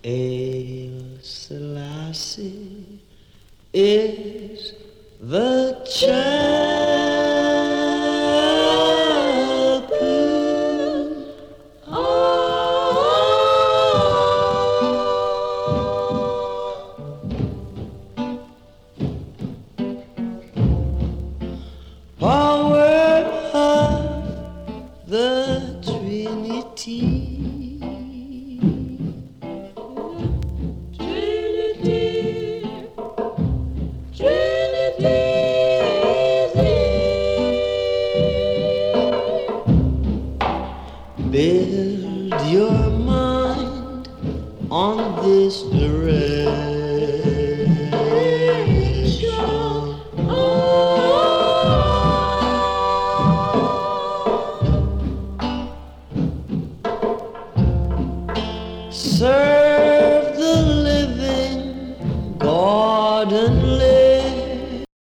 Haile Selassie is the champion. Power of the Trinity. Build your mind on this direction. Serve the living God and live.